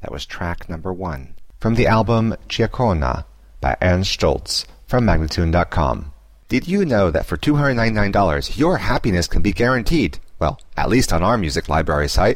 That was track number 1 from the album Giacona by Ernst Stolz from Magnatune.com. Did you know that for $299 your happiness can be guaranteed? Well, at least on our music library site.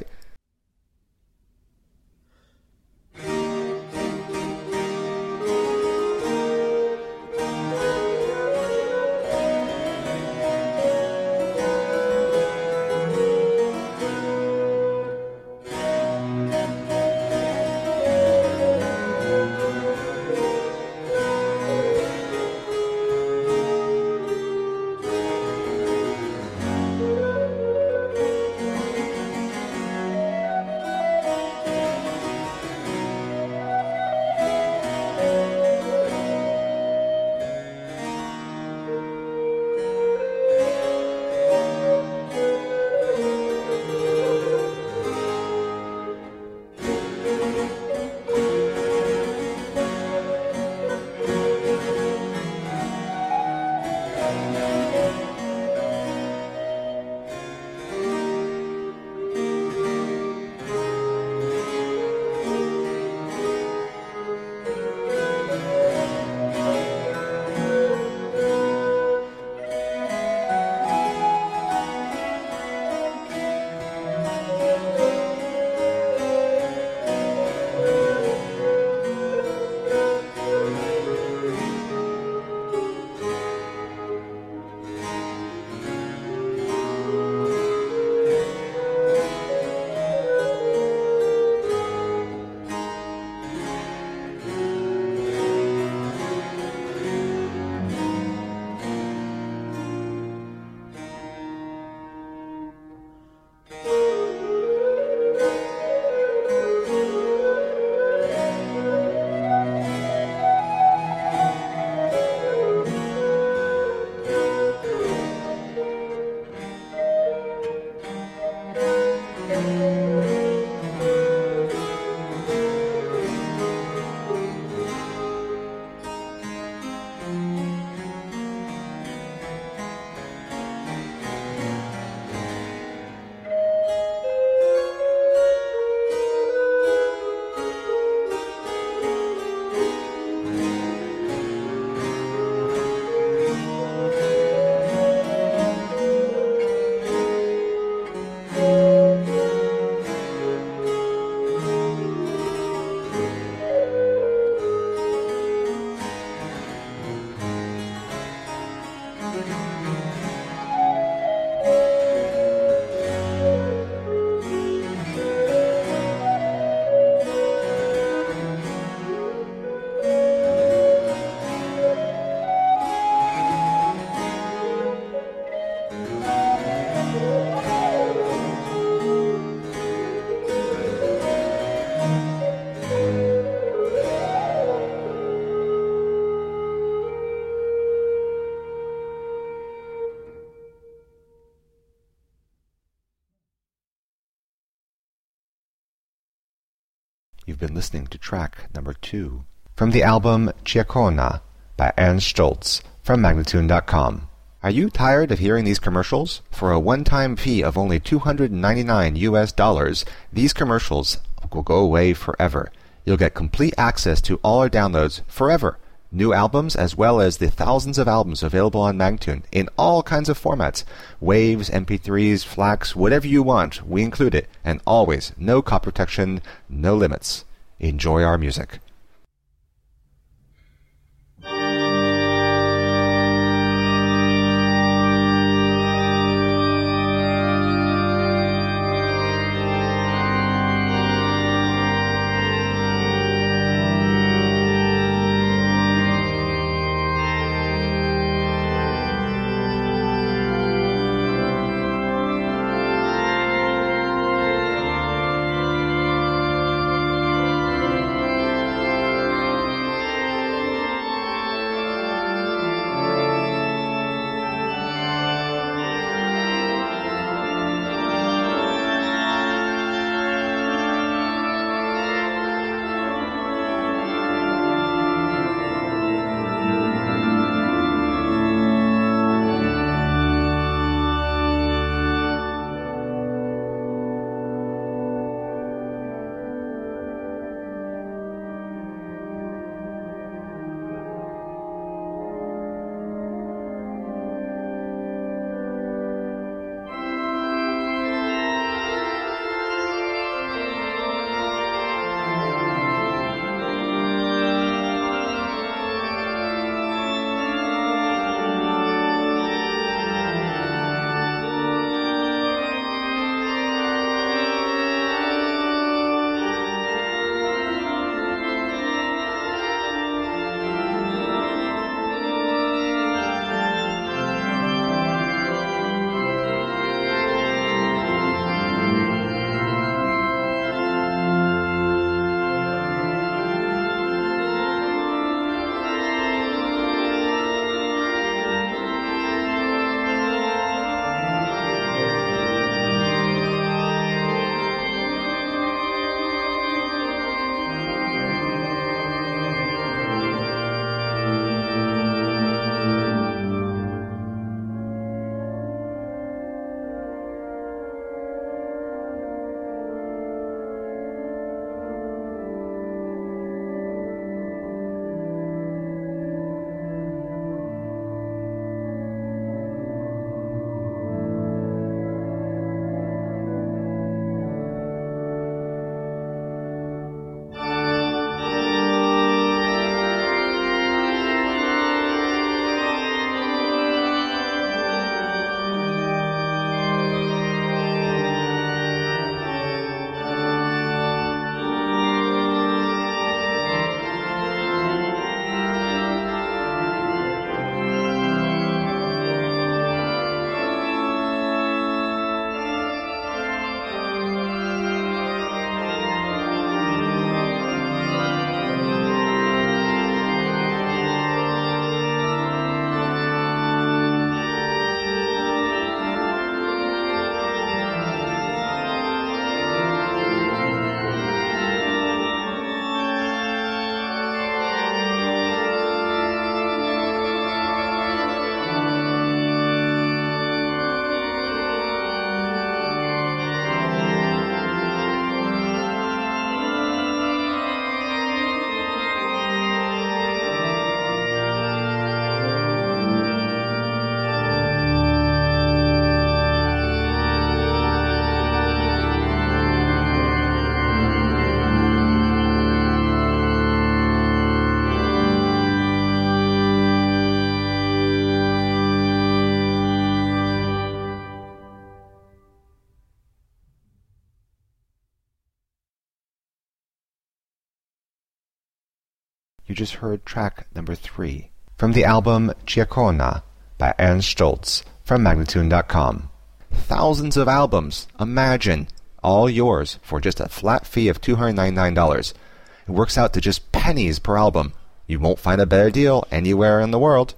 You've been listening to track number 2 from the album Giacona by Ernst Stolz from Magnatune.com. Are you tired of hearing these commercials? For a one-time fee of only $299, these commercials will go away forever. You'll get complete access to all our downloads forever. New albums as well as the thousands of albums available on Magnatune in all kinds of formats. Waves, MP3s, FLACs, whatever you want, we include it. And always, no copy protection, no limits. Enjoy our music. You just heard track number 3 from the album Giacona by Ernst Stolz from Magnatune.com. Thousands of albums, imagine, all yours for just a flat fee of $299. It works out to just pennies per album. You won't find a better deal anywhere in the world.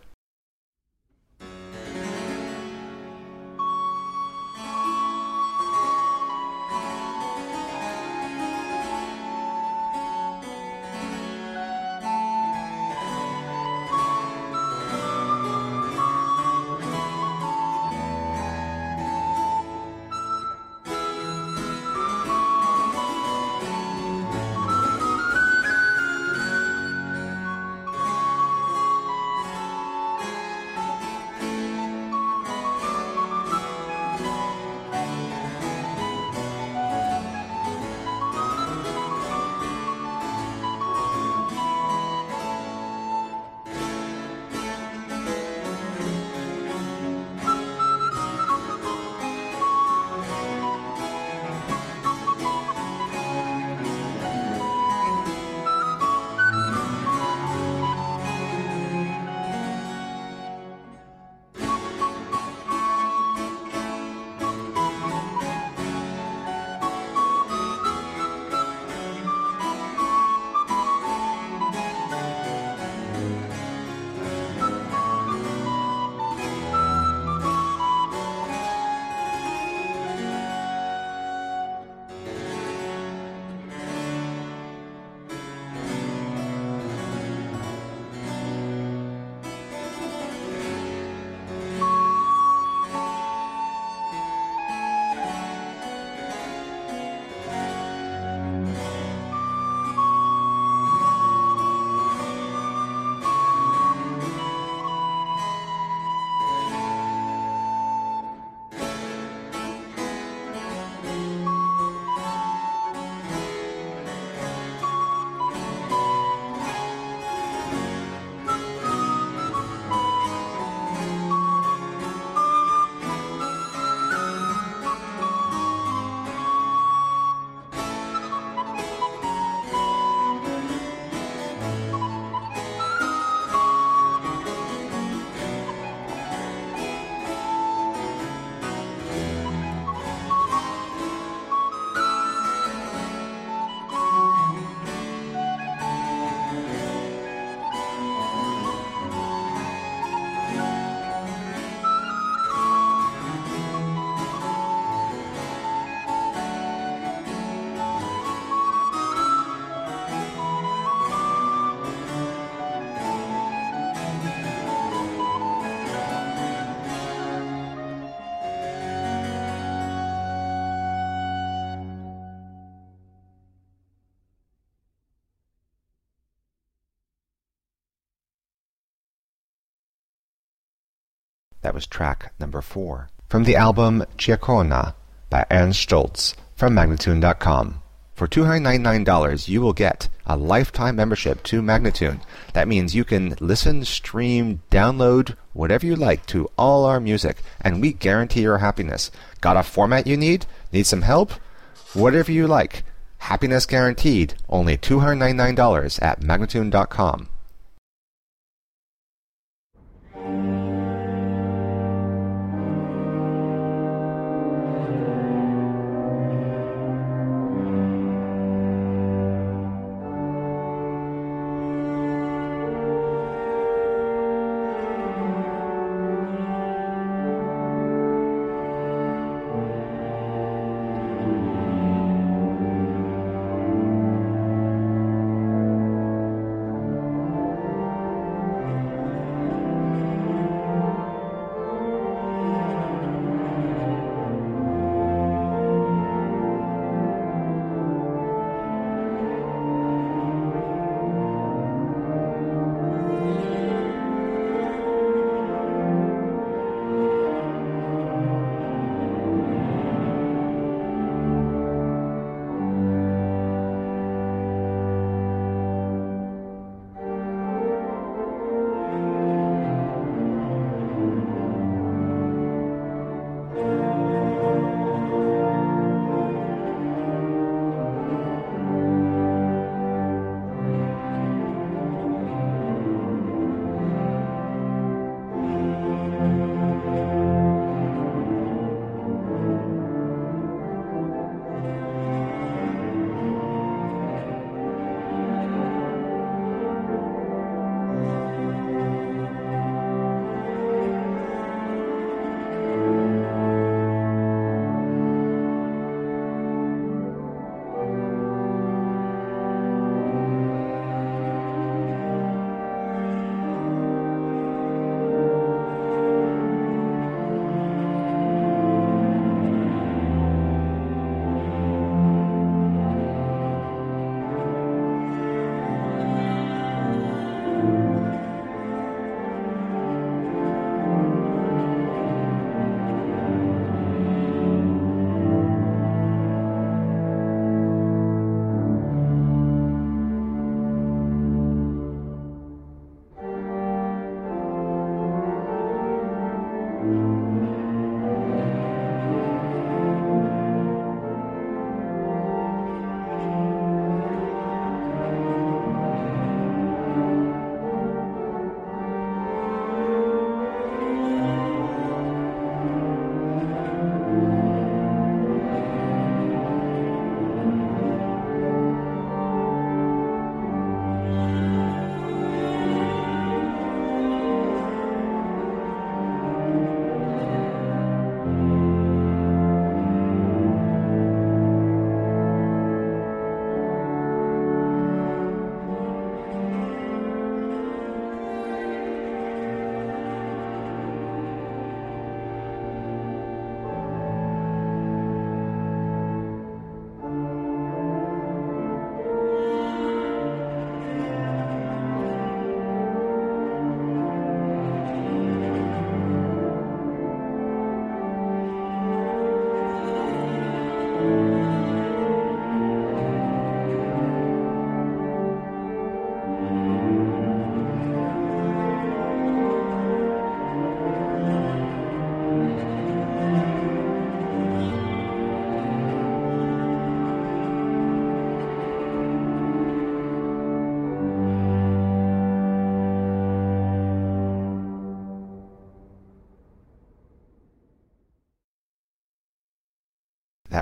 That was track number 4 from the album Giacona by Ernst Stolz from Magnatune.com. For $299, you will get a lifetime membership to Magnatune. That means you can listen, stream, download, whatever you like to all our music, and we guarantee your happiness. Got a format you need? Need some help? Whatever you like. Happiness guaranteed. Only $299 at Magnatune.com.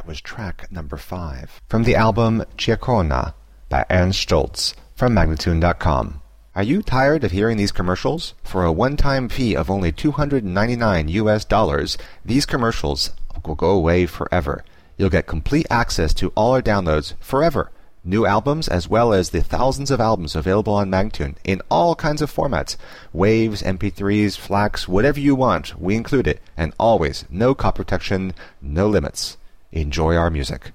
That was track number 5 from the album Giacona by Ernst Stolz from Magnatune.com. Are you tired of hearing these commercials? For a one-time fee of only $299, these commercials will go away forever. You'll get complete access to all our downloads forever. New albums as well as the thousands of albums available on Magnatune in all kinds of formats. Waves, MP3s, FLACs, whatever you want, we include it. And always, no copy protection, no limits. Enjoy our music.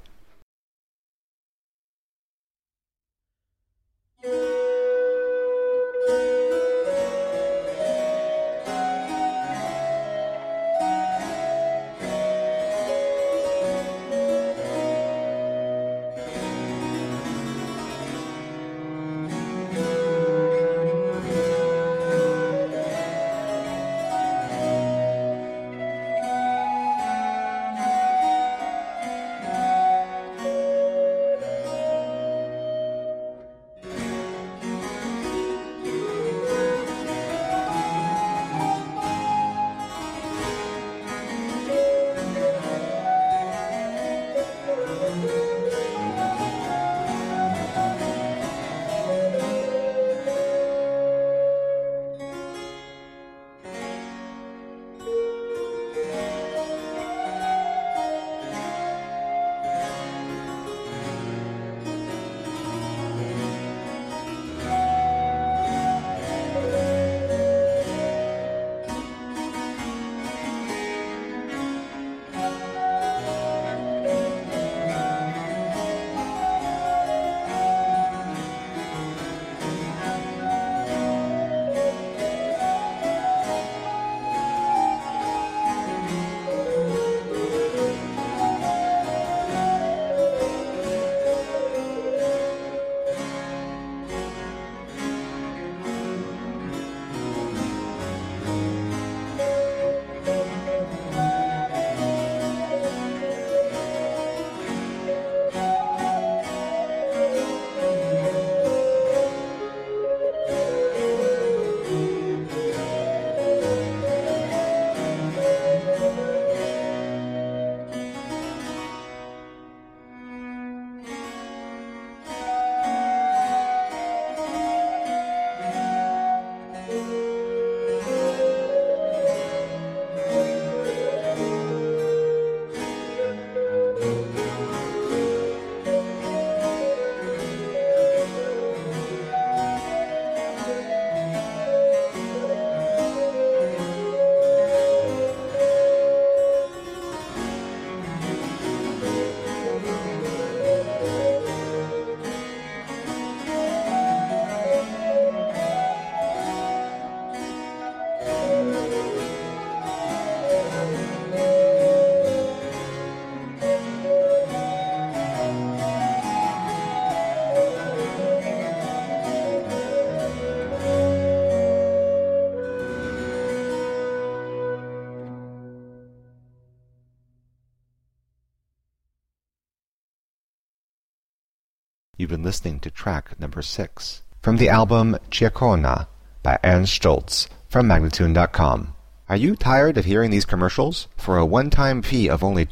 You've been listening to track number 6 from the album Giacona by Ernst Stolz from Magnatune.com. Are you tired of hearing these commercials? For a one-time fee of only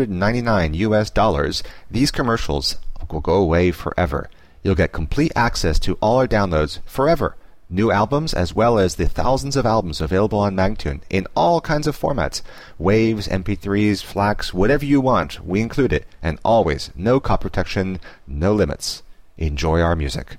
$299, these commercials will go away forever. You'll get complete access to all our downloads forever. New albums as well as the thousands of albums available on Magnatune in all kinds of formats. Waves, MP3s, FLACs, whatever you want, we include it. And always, no copy protection, no limits. Enjoy our music.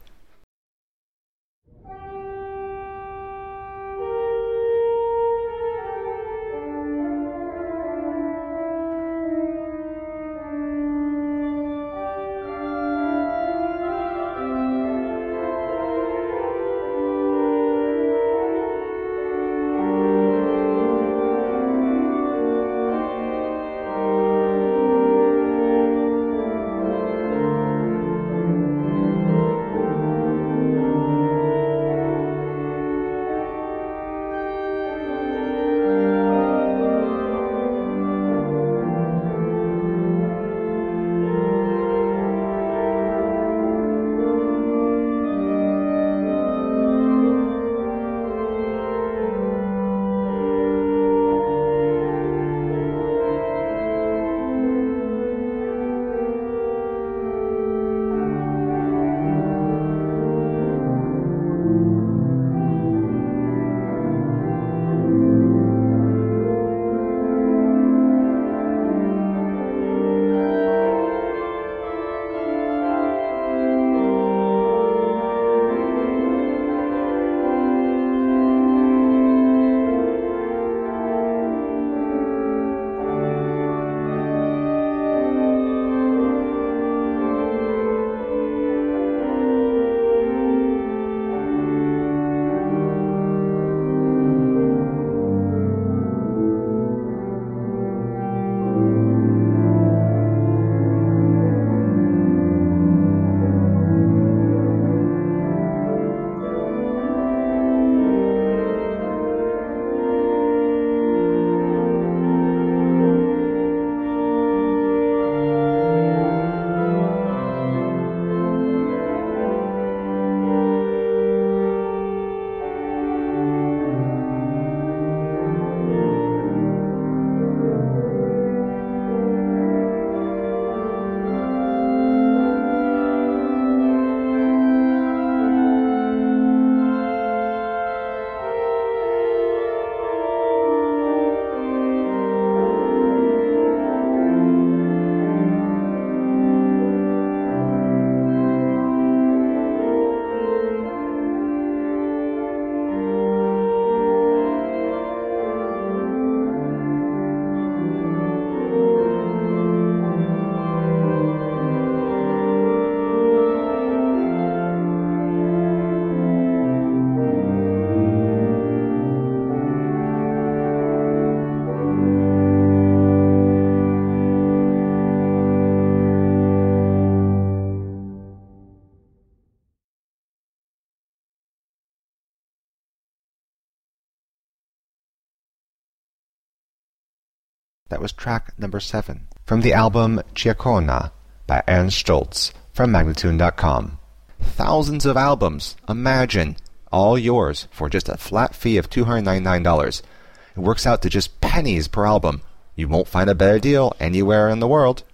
That was track number 7. From the album Ciacona by Ernst Stolz from Magnatune.com. Thousands of albums, imagine, all yours for just a flat fee of $299. It works out to just pennies per album. You won't find a better deal anywhere in the world.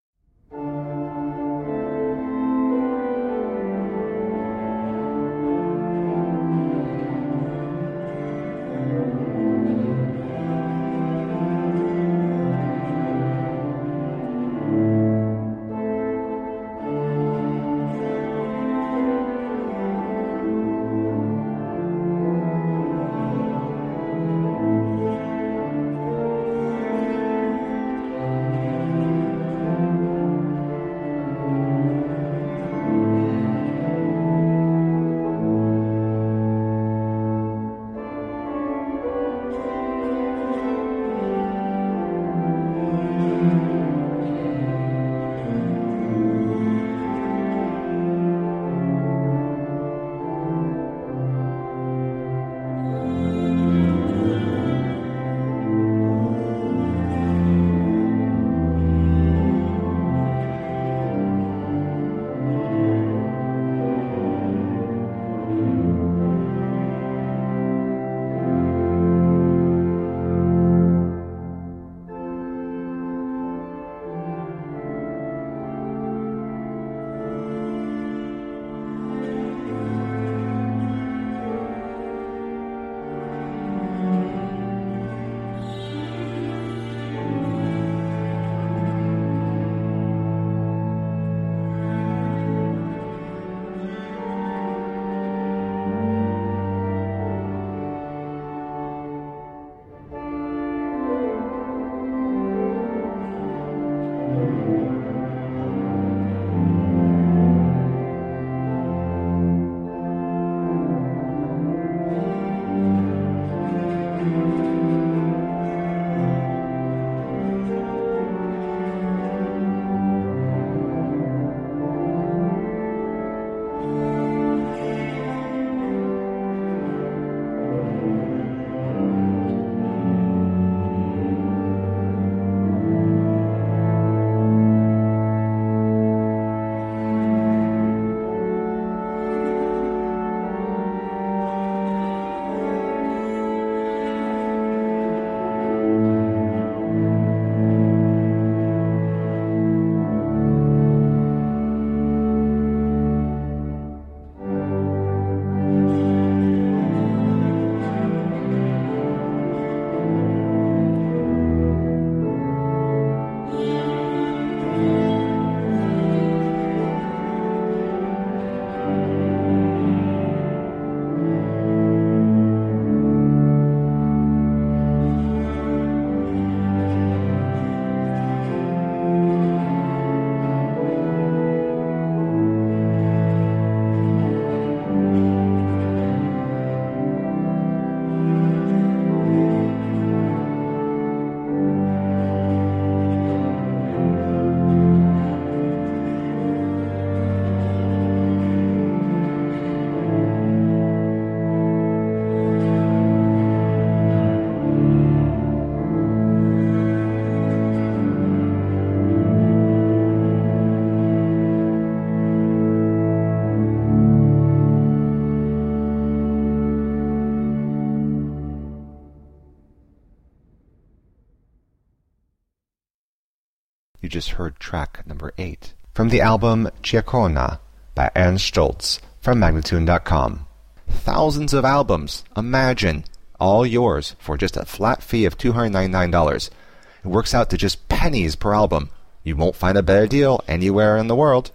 You just heard track number 8. From the album Ciacona by Ernst Stolz from Magnatune.com. Thousands of albums, imagine, all yours for just a flat fee of $299. It works out to just pennies per album. You won't find a better deal anywhere in the world.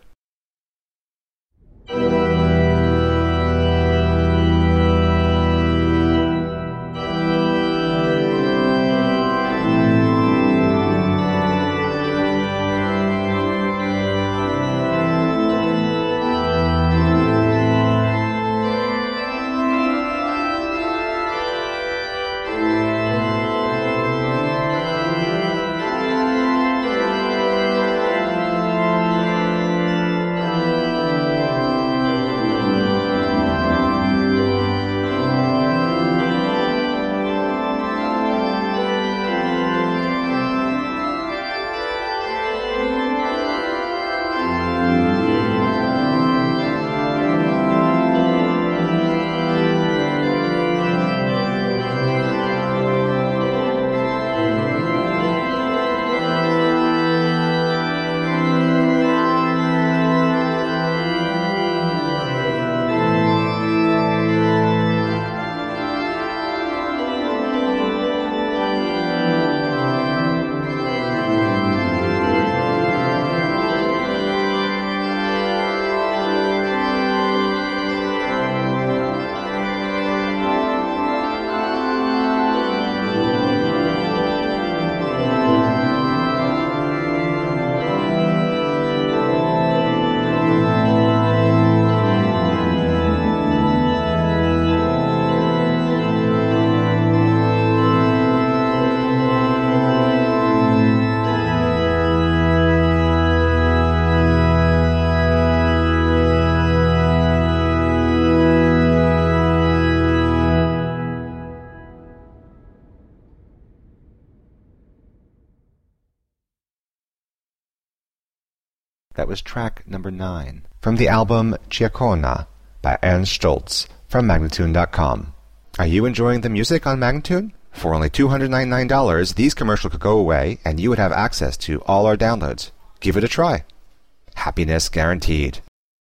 That was track number 9 from the album Giacona by Ernst Stoltz from Magnatune.com. Are you enjoying the music on Magnatune? For only $299, these commercials could go away and you would have access to all our downloads. Give it a try. Happiness guaranteed.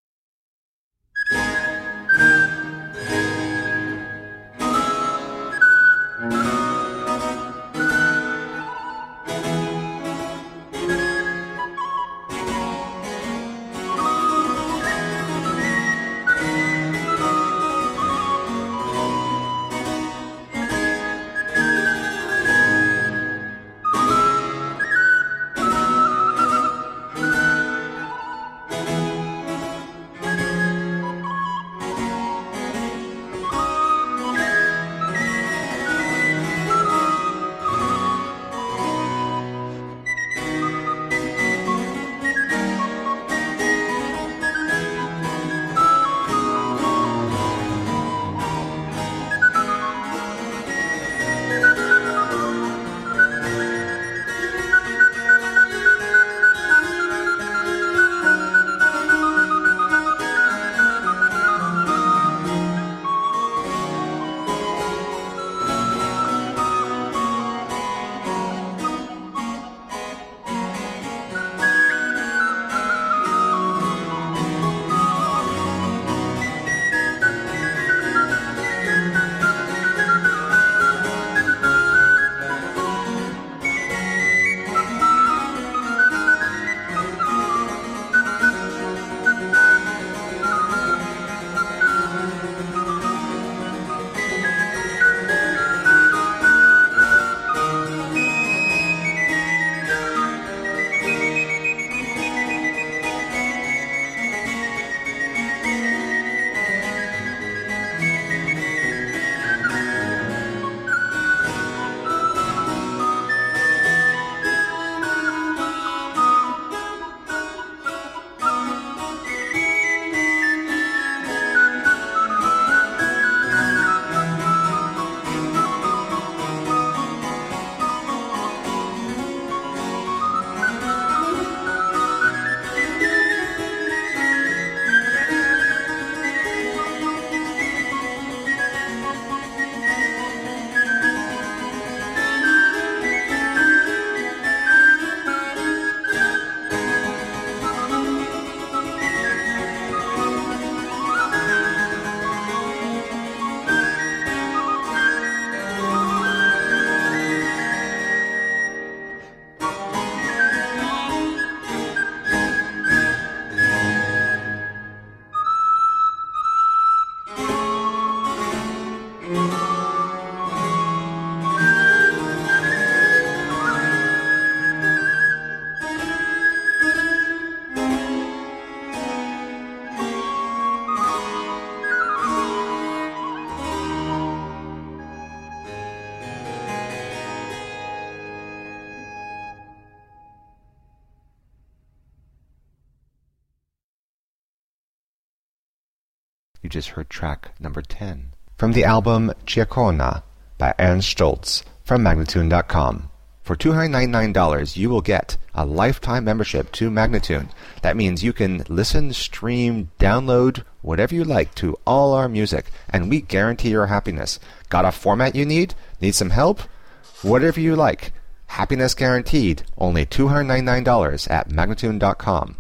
You just heard track number 10 from the album Giacona by Ernst Stoltz from Magnatune.com. For $299, you will get a lifetime membership to Magnatune. That means you can listen, stream, download, whatever you like to all our music, and we guarantee your happiness. Got a format you need? Need some help? Whatever you like. Happiness guaranteed. Only $299 at Magnatune.com.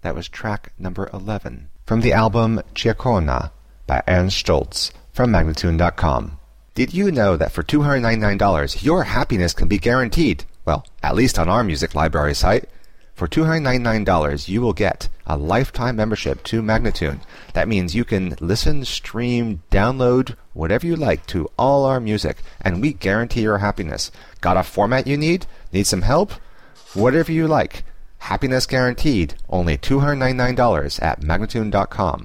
That was track number 11 from the album Giacona by Aaron Stoltz from Magnatune.com. Did you know that for $299 your happiness can be guaranteed? Well, at least on our music library site. For $299 you will get a lifetime membership to Magnatune. That means you can listen, stream, download, whatever you like to all our music, and we guarantee your happiness. Got a format you need? Need some help? Whatever you like. Happiness guaranteed. Only $299 at Magnatune.com.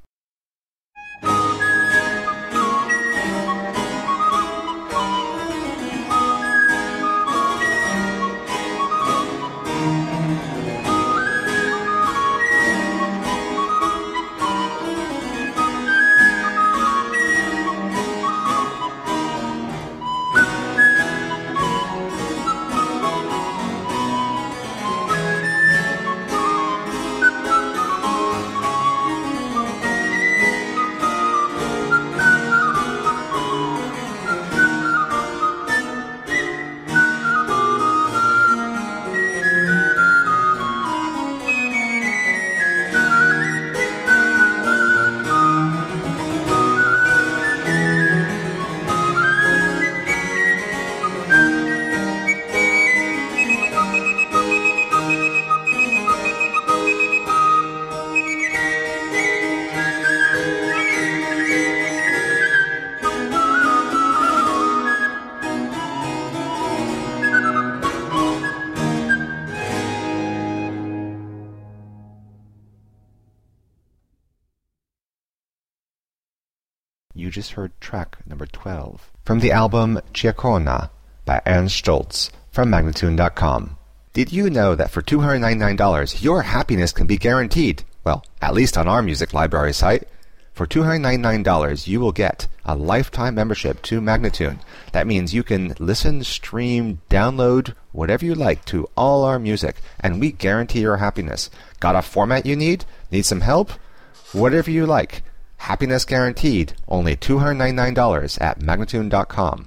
You just heard track number 12 from the album Giacona by Aaron Stoltz from Magnatune.com. Did you know that for $299 your happiness can be guaranteed? Well, at least on our music library site. For $299 you will get a lifetime membership to Magnatune. That means you can listen, stream, download, whatever you like to all our music, and we guarantee your happiness. Got a format you need? Need some help? Whatever you like. Happiness guaranteed. Only $299 at Magnatune.com.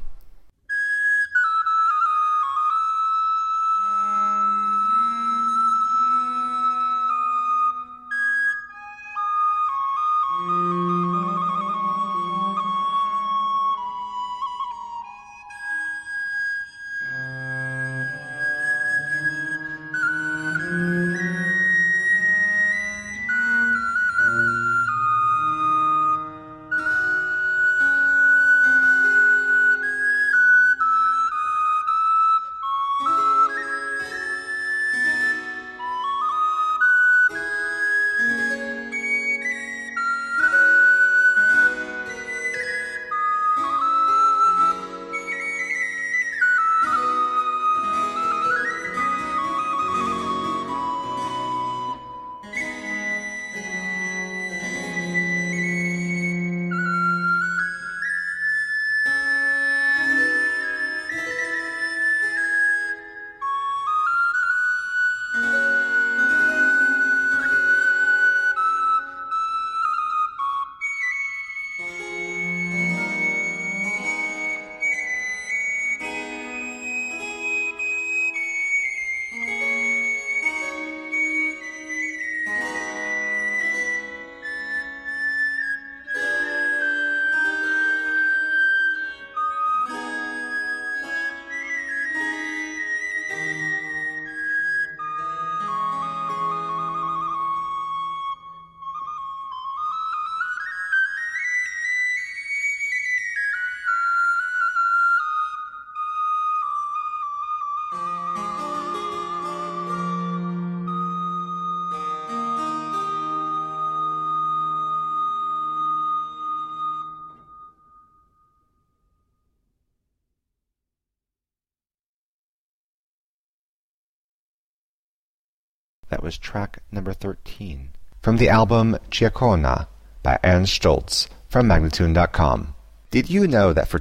That was track number 13 from the album Giacona by Aaron Stoltz from Magnatune.com. Did you know that for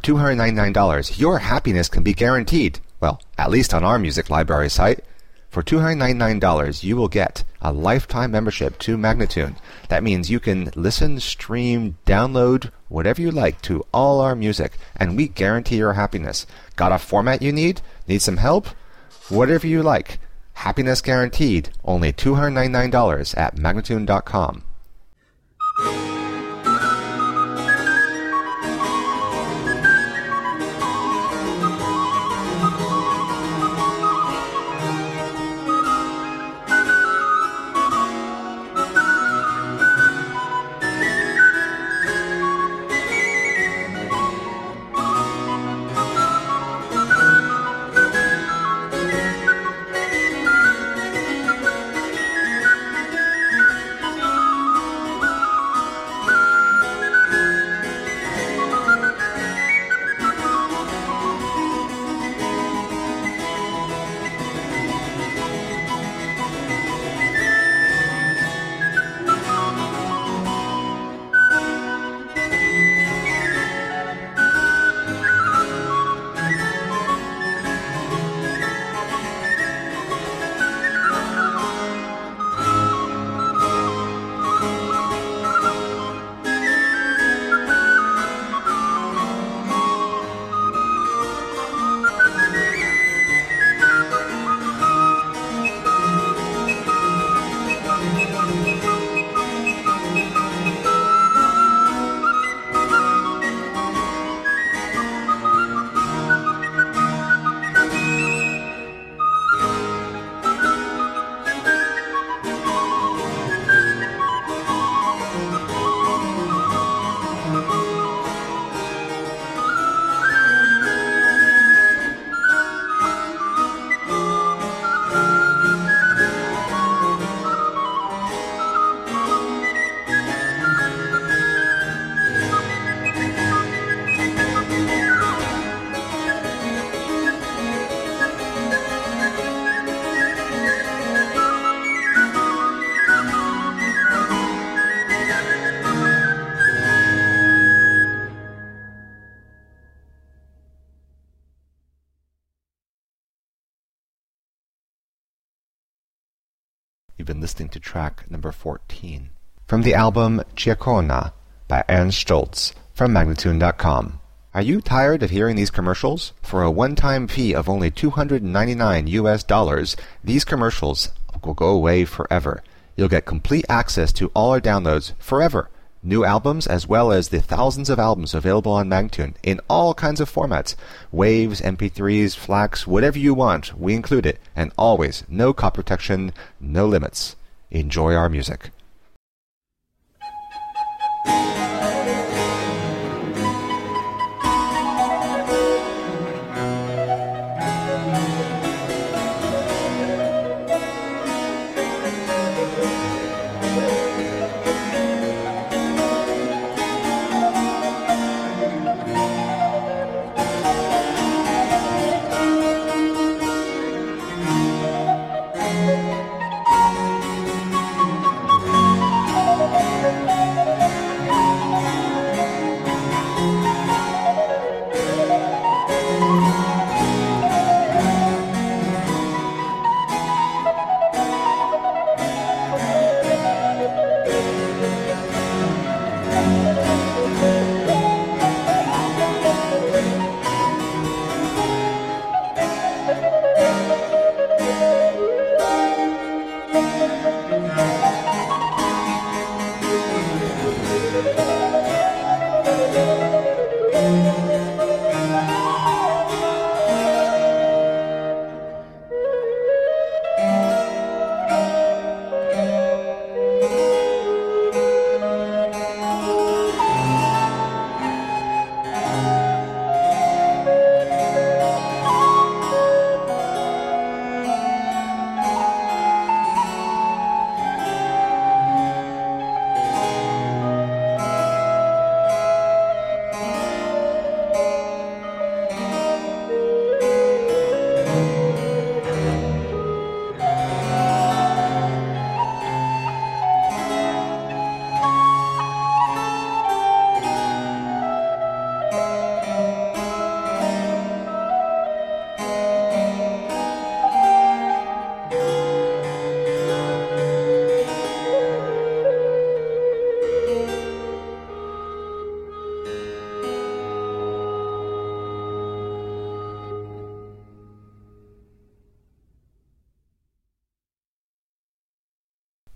$299 your happiness can be guaranteed? Well, at least on our music library site. For $299 you will get a lifetime membership to Magnatune. That means you can listen, stream, download, whatever you like to all our music, and we guarantee your happiness. Got a format you need? Need some help? Whatever you like. Happiness guaranteed, only $299 at Magnatune.com. You've been listening to track number 14 from the album Giacona by Ernst Stolz from Magnatune.com. Are you tired of hearing these commercials? For a one-time fee of only $299, these commercials will go away forever. You'll get complete access to all our downloads forever. New albums as well as the thousands of albums available on Magnatune in all kinds of formats. Waves, MP3s, FLACs, whatever you want, we include it. And always, no copy protection, no limits. Enjoy our music.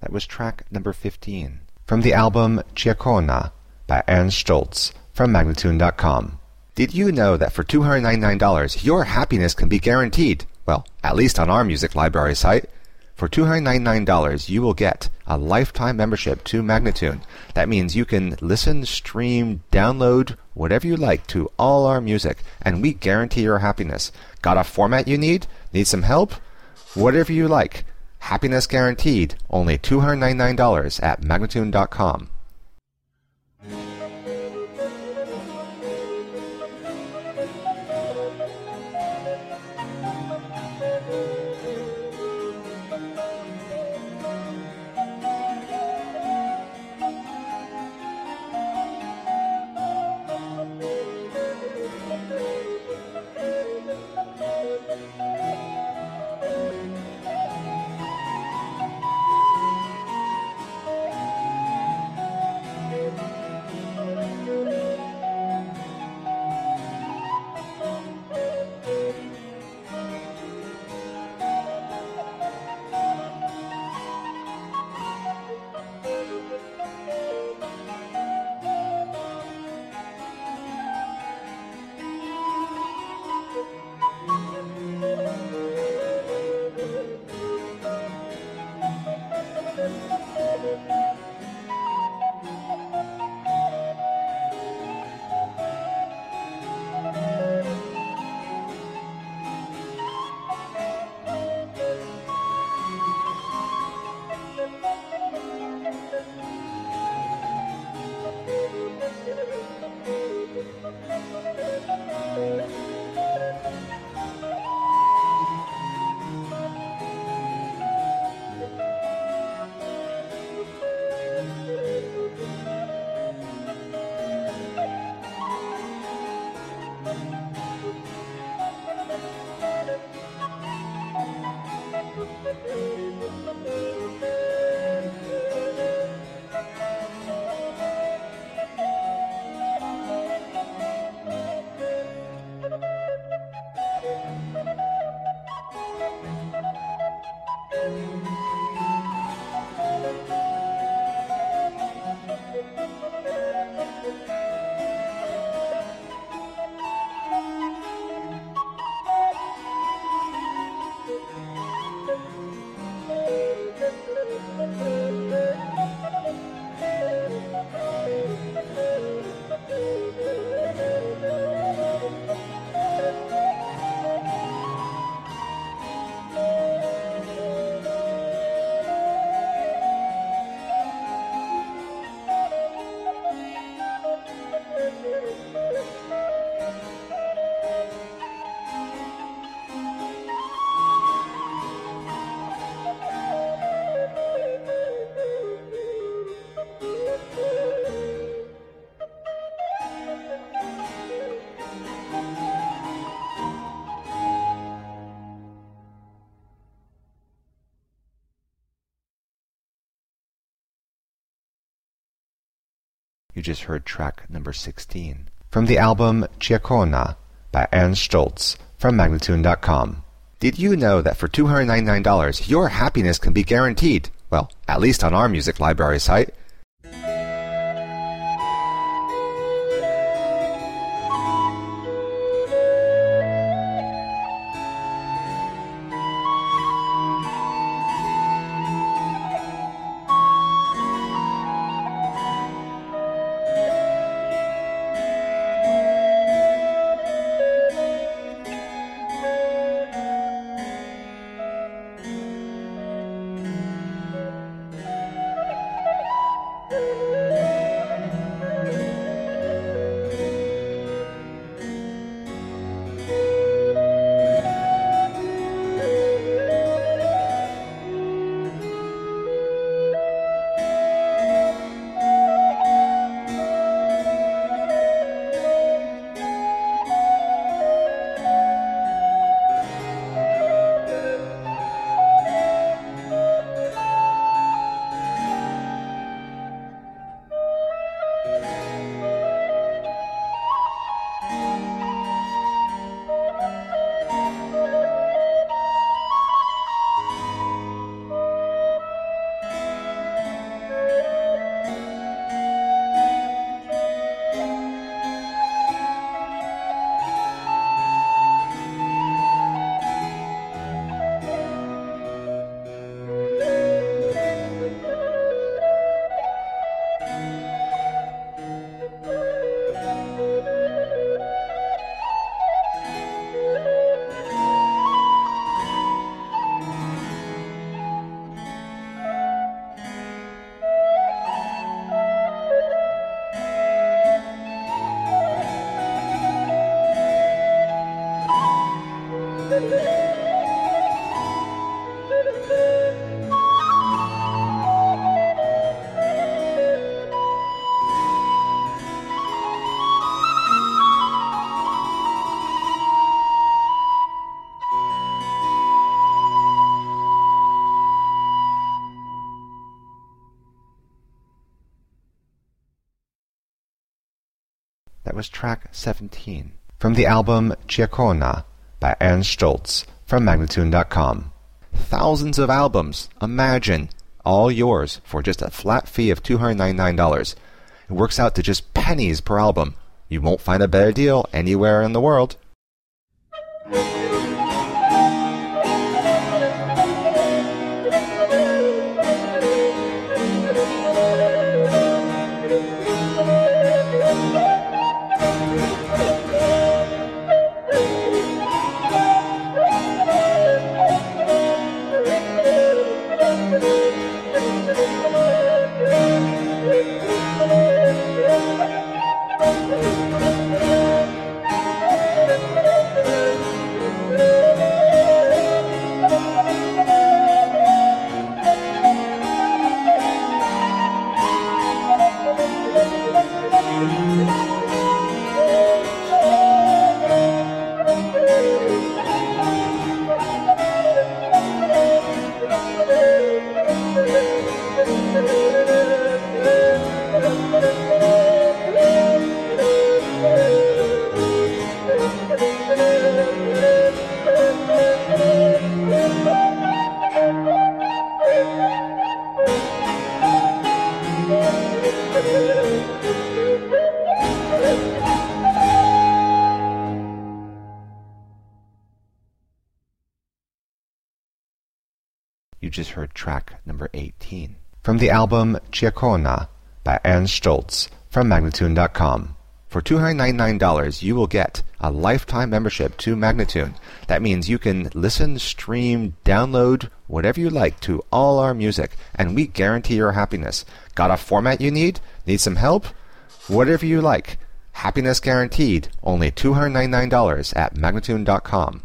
That was track number 15. From the album Giacona by Ernst Stoltz from Magnatune.com. Did you know that for $299 your happiness can be guaranteed? Well, at least on our music library site. For $299 you will get a lifetime membership to Magnatune. That means you can listen, stream, download, whatever you like to all our music, and we guarantee your happiness. Got a format you need? Need some help? Whatever you like. Happiness guaranteed. Only $299 at Magnatune.com. You just heard track number 16. From the album Giacona by Ernst Stoltz from Magnatune.com. Did you know that for $299 your happiness can be guaranteed? Well, at least on our music library site. That was track 17. From the album Giacona by Ernst Stolz from Magnatune.com. Thousands of albums, imagine, all yours for just a flat fee of $299. It works out to just pennies per album. You won't find a better deal anywhere in the world. You just heard track number 18. From the album Giacona by Ernst Stolz from Magnatune.com. For $299, you will get a lifetime membership to Magnatune. That means you can listen, stream, download, whatever you like to all our music, and we guarantee your happiness. Got a format you need? Need some help? Whatever you like. Happiness guaranteed. Only $299 at Magnatune.com.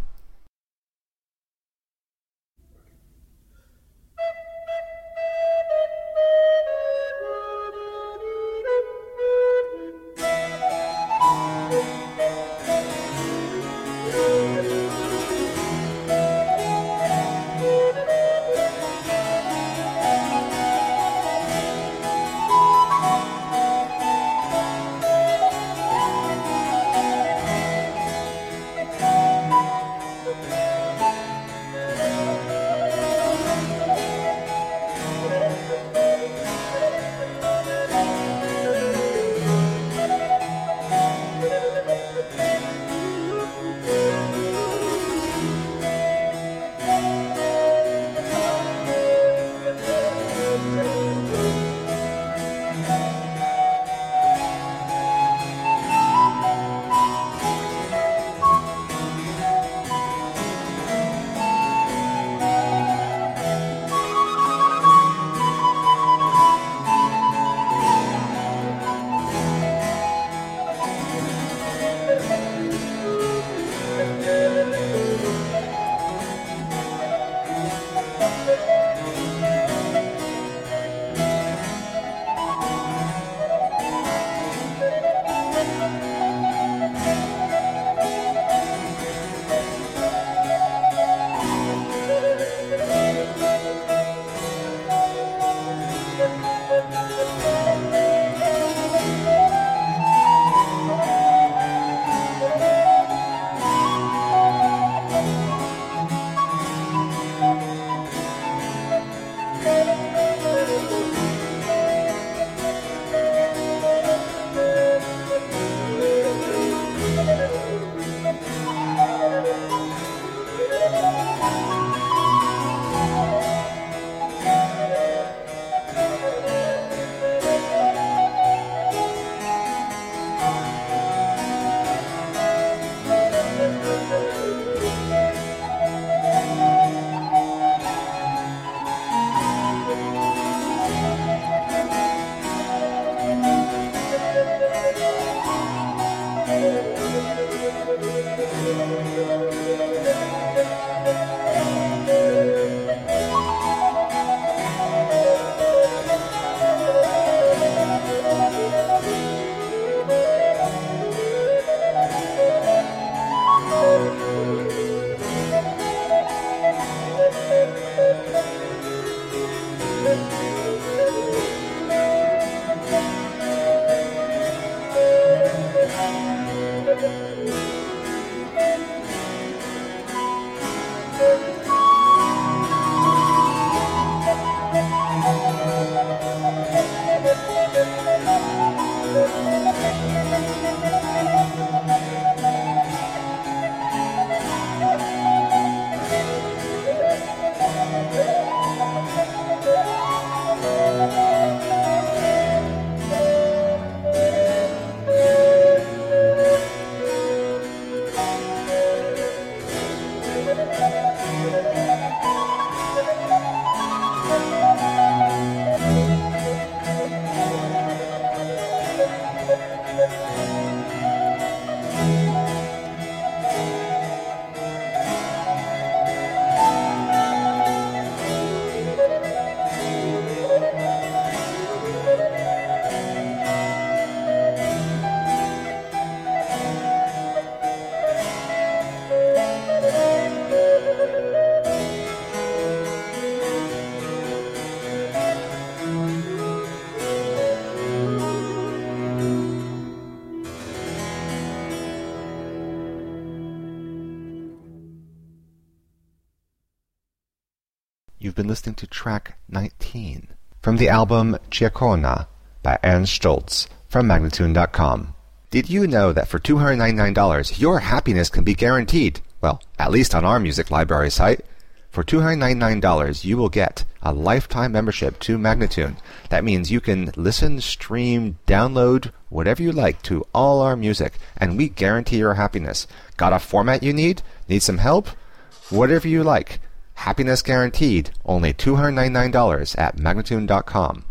You've been listening to track 19 from the album Giacona by Ernst Stolz from Magnatune.com. Did you know that for $299 your happiness can be guaranteed? Well, at least on our music library site. For $299 you will get a lifetime membership to Magnatune. That means you can listen, stream, download, whatever you like to all our music, and we guarantee your happiness. Got a format you need? Need some help? Whatever you like. Happiness guaranteed, only $299 at Magnatune.com.